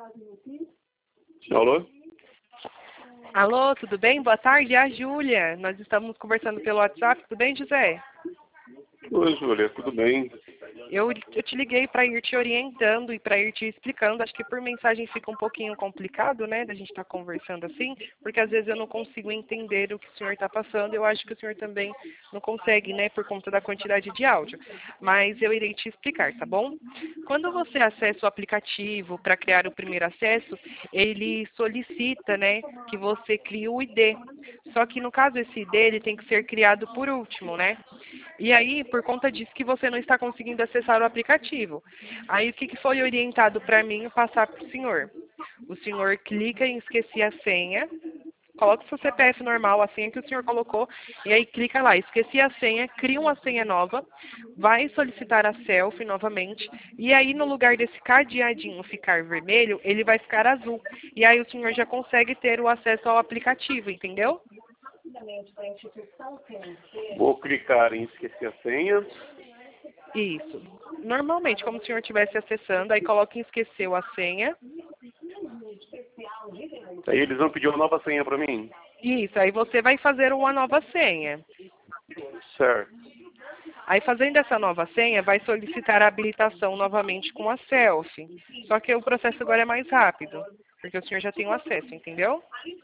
Alô? Alô, tudo bem? Boa tarde, é a Júlia. Nós estamos conversando pelo WhatsApp. Tudo bem, José? Oi, Júlia, tudo bem? Eu te liguei para ir te orientando e para ir te explicando. Acho que por mensagem fica um pouquinho complicado, né, da gente estar conversando assim, porque às vezes eu não consigo entender o que o senhor está passando. Eu acho que o senhor também não consegue, né, por conta da quantidade de áudio. Mas eu irei te explicar, tá bom? Quando você acessa o aplicativo para criar o primeiro acesso, ele solicita, né, que você crie o ID. Só que no caso esse ID ele tem que ser criado por último, né? E aí, por conta disso que você não está conseguindo acessar o aplicativo. Aí, o que foi orientado para mim passar para o senhor? O senhor clica em esqueci a senha, coloca o seu CPF normal, a senha que o senhor colocou, e aí clica lá, esqueci a senha, cria uma senha nova, vai solicitar a selfie novamente, e aí no lugar desse cadeadinho ficar vermelho, ele vai ficar azul. E aí o senhor já consegue ter o acesso ao aplicativo, entendeu? Vou clicar em esquecer a senha. Isso. Normalmente, como se o senhor estivesse acessando, aí coloca em esqueceu a senha. Aí eles vão pedir uma nova senha para mim? Isso, aí você vai fazer uma nova senha. Certo. Aí fazendo essa nova senha, vai solicitar a habilitação novamente com a selfie. Só que o processo agora é mais rápido, porque o senhor já tem o acesso, entendeu?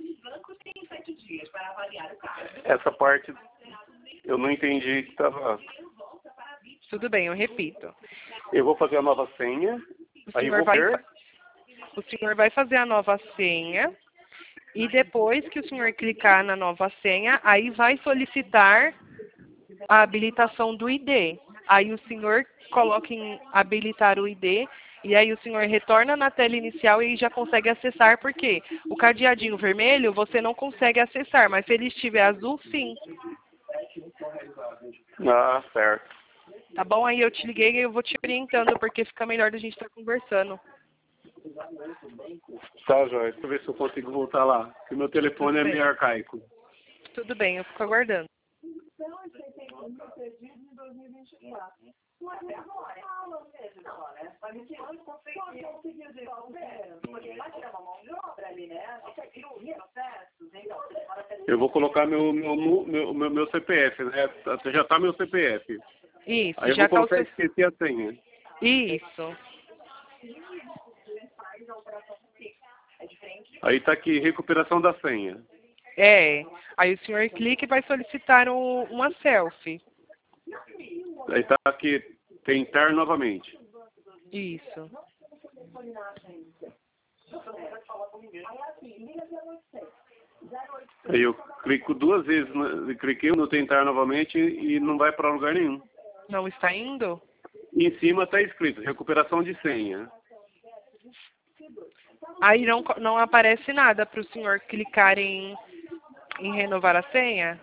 Essa parte eu não entendi que estava... Tudo bem, eu repito. Eu vou fazer a nova senha, aí vou ver... O senhor vai fazer a nova senha e depois que o senhor clicar na nova senha, aí vai solicitar a habilitação do ID. Aí o senhor coloca em habilitar o ID e aí o senhor retorna na tela inicial e já consegue acessar, porque o cadeadinho vermelho você não consegue acessar, mas se ele estiver azul, sim. Ah, certo. Tá bom? Aí eu te liguei e eu vou te orientando, porque fica melhor da gente estar conversando. Tá, Joia. Deixa eu ver se eu consigo voltar lá. Porque meu telefone é meio arcaico. Tudo bem, eu fico aguardando. Eu vou colocar meu CPF, né? Já tá meu CPF. Isso, aí eu já vou colocar esquecer a senha. Isso. Aí tá aqui, recuperação da senha. É. Aí o senhor clica e vai solicitar uma selfie. Aí tá aqui, tentar novamente. Isso. Aí eu clico duas vezes, cliquei no tentar novamente e não vai para lugar nenhum. Não está indo? E em cima está escrito, recuperação de senha. Aí não aparece nada para o senhor clicar em renovar a senha?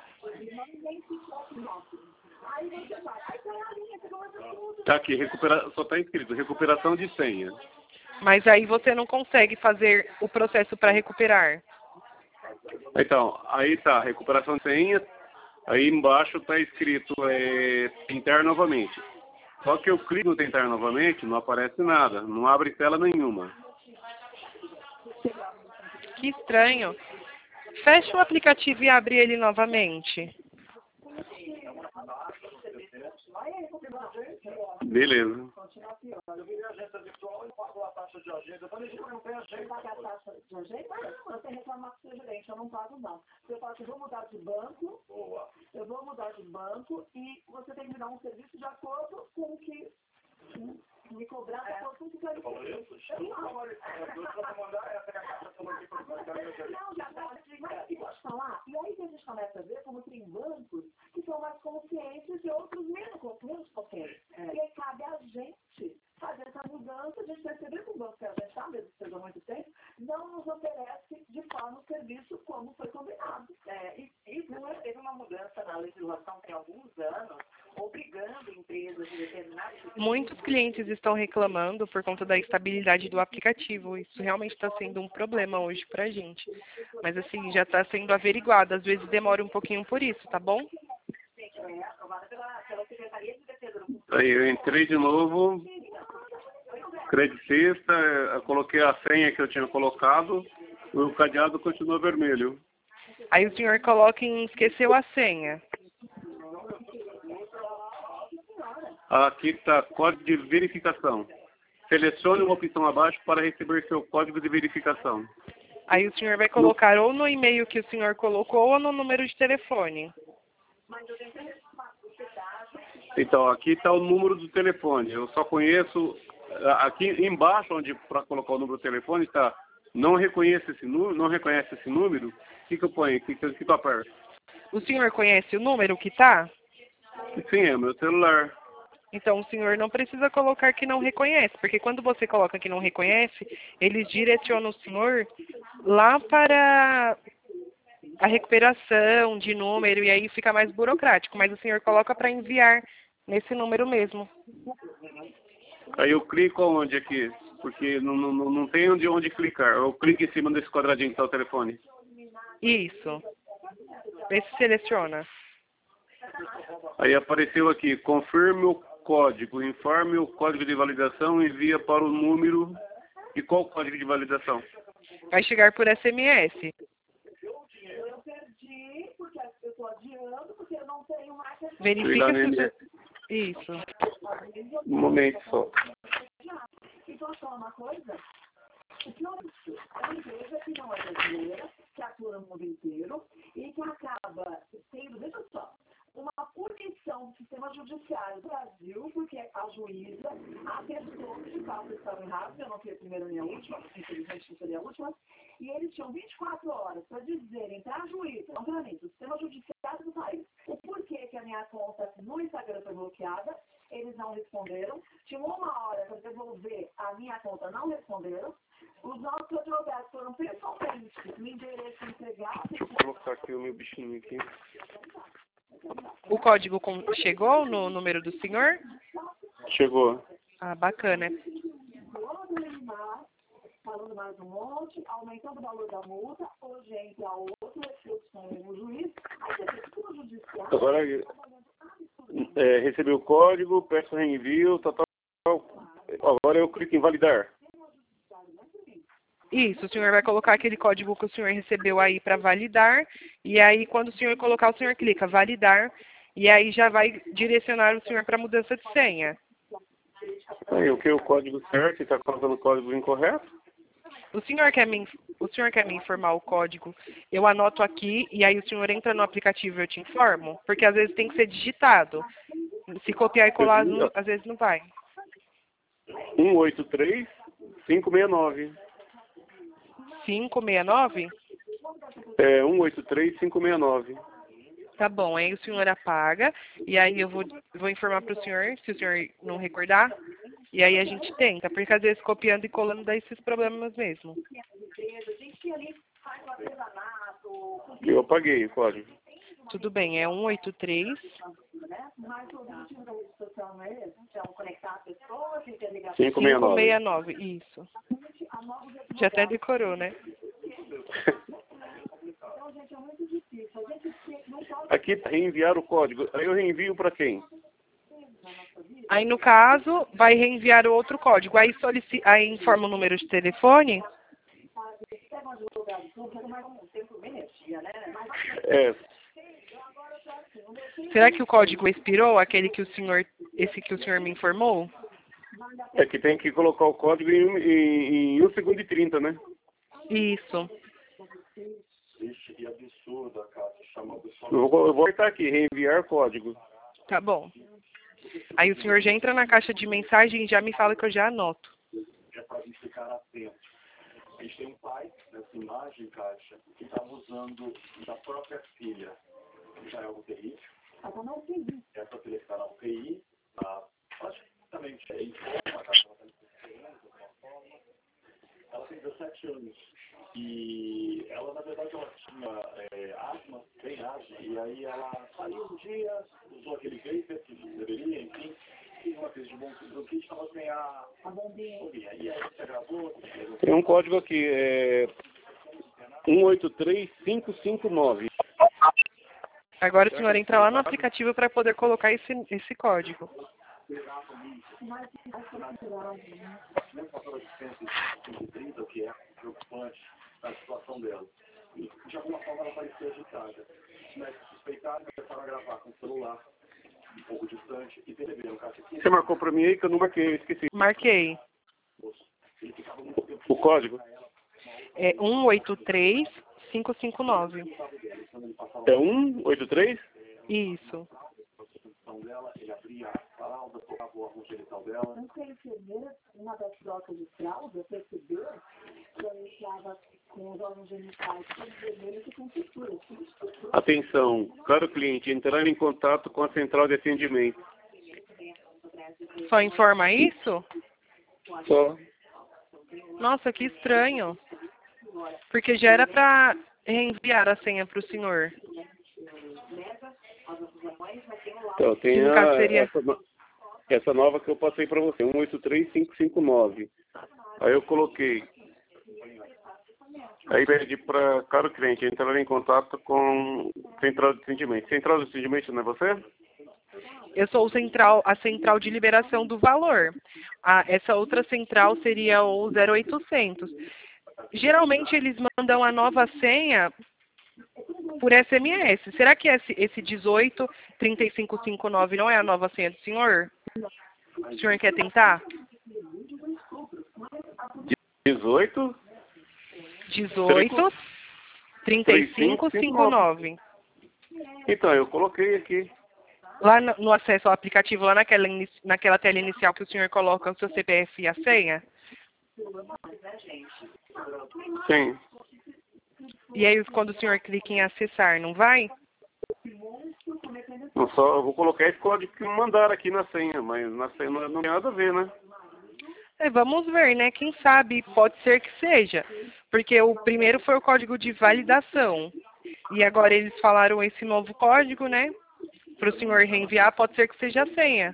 Tá aqui, só está escrito, recuperação de senha. Mas aí você não consegue fazer o processo para recuperar. Então, aí tá, recuperação de senha, aí embaixo está escrito tentar novamente. Só que eu clico no tentar novamente, não aparece nada, não abre tela nenhuma. Que estranho. Fecha o aplicativo e abre ele novamente. Beleza. Eu vou mudar de banco e você tem que me dar um serviço de acordo com o que me cobrar de acordo com o que eu posso falar? E aí que a gente começa a ver como tem bancos que são mais conscientes e outros menos conscientes. E aí cabe a gente fazer essa mudança, a gente perceber que o banco que a gente está, mesmo que seja há muito tempo, não nos oferece de forma o serviço como foi combinado. Teve uma mudança na legislação tem alguns anos, obrigando empresas de determinados... Muitos clientes estão reclamando por conta da estabilidade do aplicativo. Isso realmente está sendo um problema hoje para a gente. Mas assim, já está sendo averiguado. Às vezes demora um pouquinho por isso, tá bom? Aí eu entrei de novo. Crédito sexta, eu coloquei a senha que eu tinha colocado, o cadeado continua vermelho. Aí o senhor coloca em esqueceu a senha. Aqui está código de verificação. Selecione uma opção abaixo para receber seu código de verificação. Aí o senhor vai colocar ou no e-mail que o senhor colocou ou no número de telefone. Então, aqui está o número do telefone. Eu só conheço... Aqui embaixo, onde para colocar o número do telefone, está... Não reconhece esse número. O que eu ponho? O que eu aperto? O senhor conhece o número que está? Sim, é meu celular. Então o senhor não precisa colocar que não reconhece, porque quando você coloca que não reconhece, eles direcionam o senhor lá para a recuperação de número e aí fica mais burocrático, mas o senhor coloca para enviar nesse número mesmo. Aí eu clico onde aqui? Porque não tem onde clicar. Eu clico em cima desse quadradinho que está o telefone. Isso. Esse seleciona. Aí apareceu aqui, confirme o código, informe o código de validação, envia para o número. E qual o código de validação? Vai chegar por SMS. Eu perdi, porque eu estou adiando, porque eu não tenho mais... Verifica se... Isso. Um momento só. Então, só uma coisa. O que eu disse é uma empresa que não é brasileira, que atua no mundo inteiro e que acaba tendo, veja só, uma punição do sistema judiciário do Brasil, porque a juíza atestou que os fatos estavam errados, eu não fui a primeira nem a última, infelizmente não seria a última, e eles tinham 24 horas para dizerem para a juíza, não para mim, do sistema judiciário do país, o porquê que a minha conta no Instagram foi bloqueada. Eles não responderam. Tinha 1 hora para devolver a minha conta, não responderam. Os nossos advogados foram pessoalmente no endereço entregar. Deixa eu colocar aqui o meu bichinho aqui. O código chegou no número do senhor? Chegou. Ah, bacana. Falando mais um monte, aumentando o valor da multa, hoje entra outro recurso com o juiz. Aí você fica no judiciário. Agora, recebi o código, peço reenvio, agora eu clico em validar. Isso, o senhor vai colocar aquele código que o senhor recebeu aí para validar, e aí quando o senhor colocar, o senhor clica validar, e aí já vai direcionar o senhor para mudança de senha. Aí, o código certo, está colocando o código incorreto? O senhor quer me informar o código? Eu anoto aqui, e aí o senhor entra no aplicativo e eu te informo, porque às vezes tem que ser digitado. Se copiar e colar, às vezes não vai. 183-569. 569? 183-569. Tá bom, aí o senhor apaga, e aí eu vou informar para o senhor, se o senhor não recordar, e aí a gente tenta, porque às vezes copiando e colando dá esses problemas mesmo. Eu apaguei o código. Tudo bem, é 183. Mas o objetivo da rede social não é esse? É conectar as pessoas, interligar 569, isso. Já até decorou, né? Então, gente, é muito difícil. A gente não pode... Aqui tá reenviar o código. Aí eu reenvio para quem? Aí, no caso, vai reenviar o outro código. Aí informa o número de telefone. É. Será que o código expirou, esse que o senhor me informou? É que tem que colocar o código em 1 segundo e 30, né? Isso. Ixi, que absurdo, eu vou apertar aqui, reenviar código. Tá bom. Aí o senhor já entra na caixa de mensagem e já me fala que eu já anoto. É para a gente ficar atento. A gente tem um pai nessa imagem, Caixa, que estava usando da própria filha, que já é UTI. Essa filha que está na UTI, praticamente em forma, ela tem 17 anos. E ela, na verdade, ela tinha asma, bem asma, e aí ela saiu um dia, usou aquele vapor que deveria, enfim, fez uma crise de bronquite, estava sem a bombinha. E aí você gravou? Tem um código aqui, 183559. Agora o senhor entra lá no aplicativo para poder colocar esse código. Mas que é preocupante a situação dela. E, de alguma forma, ela parecia agitada. Os médicos suspeitaram e começaram a gravar com o celular, um pouco distante, e perceberam que essa Você marcou para mim aí que eu não marquei, eu esqueci. Marquei. O código? É 183559. É 183? Isso. dela, ele abria a fralda, tocava o órgão genital dela. antes que a enfermeira, uma das trocas de fralda, percebeu que ela entrava com os órgãos genitais todos vermelhos e com fissuras. Atenção, caro cliente, entrar em contato com a central de atendimento. Só informa isso? Só. Nossa, que estranho. Porque já era para reenviar a senha para o senhor. Então, tem Que no caso seria... essa nova que eu passei para você, 183559. Aí eu coloquei. Aí pedi para caro cliente entrar em contato com central de atendimento. Central de atendimento não é você? Eu sou a central de liberação do valor. Essa outra central seria o 0800. Geralmente eles mandam a nova senha por SMS. Será que esse 183559 não é a nova senha do senhor? O senhor quer tentar? 18? 183559. Então, eu coloquei aqui. Lá no acesso ao aplicativo, lá naquela tela inicial que o senhor coloca o seu CPF e a senha? Sim. E aí, quando o senhor clica em acessar, não vai? Eu vou colocar esse código que me mandaram aqui na senha, mas na senha não tem nada a ver, né? Vamos ver, né? Quem sabe, pode ser que seja. Porque o primeiro foi o código de validação. E agora eles falaram esse novo código, né? Para o senhor reenviar, pode ser que seja a senha.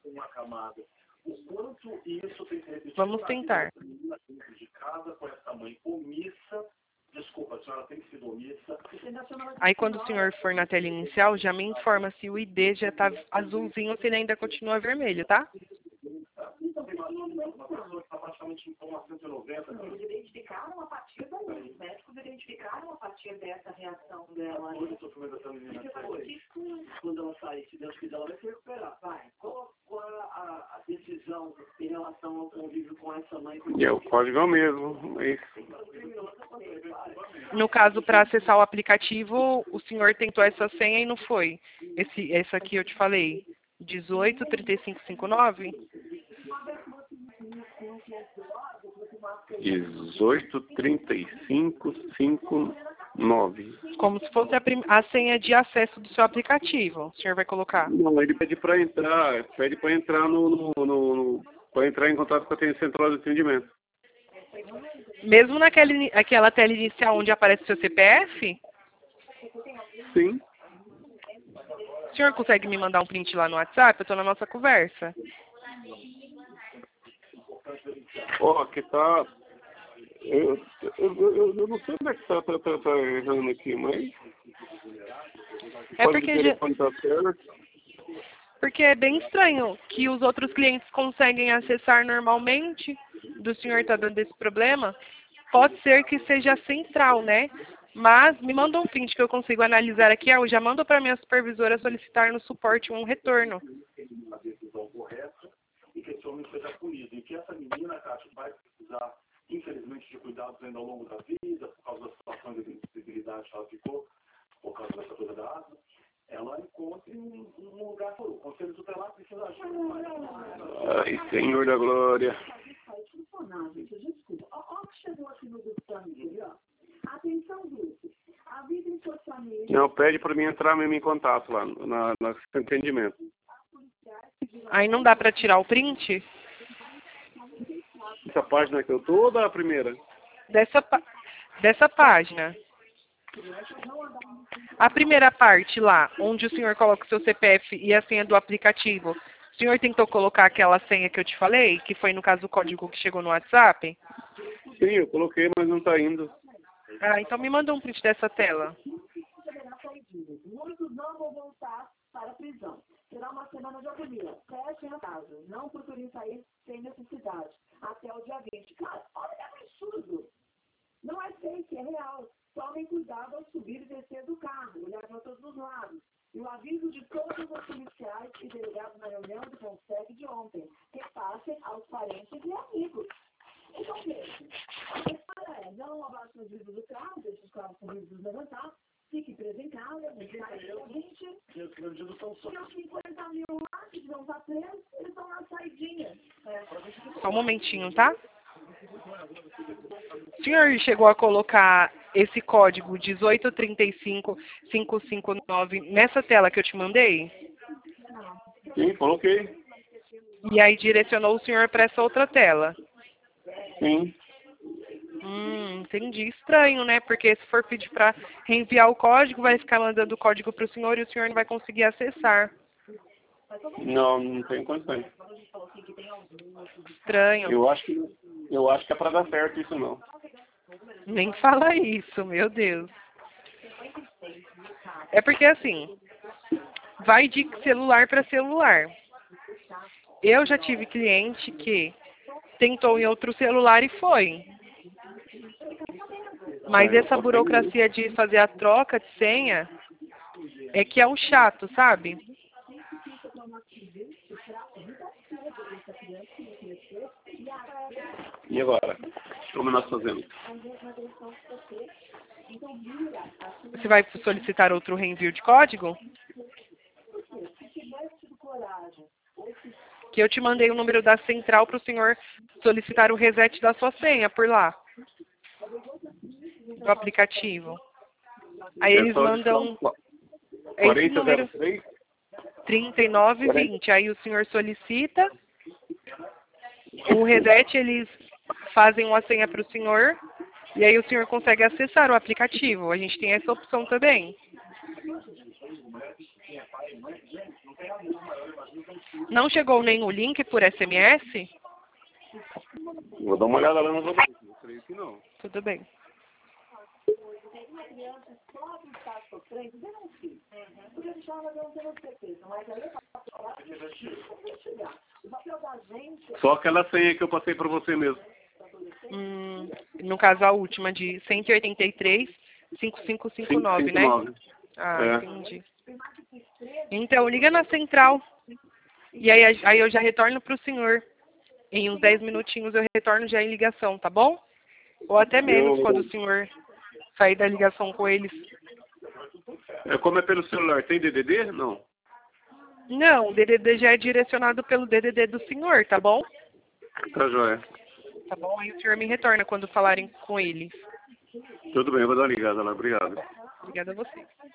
Vamos tentar. Desculpa, a senhora tem sido omissa. Aí quando o senhor for na tela inicial, já me informa se o ID já está azulzinho ou se ele ainda continua vermelho, tá? Uma pessoa que está praticamente em coma 190. Eles identificaram a partir daí. Os médicos identificaram a partir dessa reação dela. Quando ela sair, se Deus quiser, ela vai se recuperar. Vai. Qual a decisão em relação ao convívio com essa mãe? É, o código é o mesmo. É isso. No caso, para acessar o aplicativo, o senhor tentou essa senha e não foi. Essa aqui eu te falei. 183559? 183559. Como se fosse a senha de acesso do seu aplicativo. O senhor vai colocar? Não, ele pede para entrar, para entrar em contato com a central de atendimento. Mesmo naquela tela inicial onde aparece o seu CPF? Sim. O senhor consegue me mandar um print lá no WhatsApp? Eu estou na nossa conversa. Ó, aqui tá. Eu não sei onde é que tá errando aqui, mas. É porque é bem estranho que os outros clientes conseguem acessar normalmente. Do senhor tá dando esse problema. Pode ser que seja central, né? Mas me manda um print que eu consigo analisar aqui. Eu já mando para minha supervisora solicitar no suporte um retorno. A decisão correta e que esse homem seja punido. E que essa menina, Cátia, vai precisar, infelizmente, de cuidados ainda ao longo da vida, por causa da situação de insensibilidade que ela ficou, por causa dessa coisa da asma, ela encontre um lugar seguro. O Conselho Tutelar precisa agir. Ai, Senhor da Glória. Não, pede para mim entrar mesmo em contato lá, na atendimento. Aí não dá para tirar o print? Essa página que eu tô ou da primeira? Dessa página. A primeira parte lá, onde o senhor coloca o seu CPF e a senha do aplicativo, o senhor tentou colocar aquela senha que eu te falei, que foi no caso o código que chegou no WhatsApp? Sim, eu coloquei, mas não está indo. Ah, então me manda um print dessa tela. Muitos não vão voltar para a prisão. será uma semana de agonia. Feche em casa. Não procure sair sem necessidade. Até o dia 20. Cara, olha que absurdo. Não é fake, é real. Tomem cuidado ao subir e descer do carro. Olhar para todos os lados. E o aviso de todos os policiais e delegados na reunião do Conselho de ontem. Repassem aos parentes e amigos. Então, gente, a história é: não abaixe os vidros do carro, deixe os carros com os vidros levantar, fique preso em casa, e os 50 mil lá que vão estar presos, eles estão na saidinha. Só um momentinho, tá? O senhor chegou a colocar esse código 1835559 nessa tela que eu te mandei? Sim, coloquei. E aí direcionou o senhor para essa outra tela? Sim. Entendi. Estranho, né? Porque se for pedir para reenviar o código, vai ficar mandando o código para o senhor e o senhor não vai conseguir acessar. Não, não tem condições. Estranho. Eu acho que é para dar certo isso não. Nem fala isso, meu Deus. É porque assim, vai de celular para celular. Eu já tive cliente que tentou em outro celular e foi. Mas essa burocracia de fazer a troca de senha é que é um chato, sabe? E agora? Como nós fazemos? Você vai solicitar outro reenvio de código? Que eu te mandei o número da central para o senhor solicitar o reset da sua senha por lá. Do aplicativo. Aí eles mandam esse número 3920. Aí o senhor solicita o reset, eles fazem uma senha para o senhor e aí o senhor consegue acessar o aplicativo. A gente tem essa opção também. Não chegou nenhum link por SMS? Vou dar uma olhada lá no jogo. Eu creio que não. Tudo bem. Só aquela senha que eu passei para você mesmo. No caso, a última de 183-5559, né? Entendi. Então, liga na central. E aí eu já retorno para o senhor. Em uns 10 minutinhos eu retorno já em ligação, tá bom? Ou até menos, quando o senhor sair da ligação com eles. Como é pelo celular, tem DDD? Não. Não, o DDD já é direcionado pelo DDD do senhor, tá bom? Tá joia. Tá bom? Aí o senhor me retorna quando falarem com eles. Tudo bem, eu vou dar uma ligada lá. Obrigado. Obrigada a você.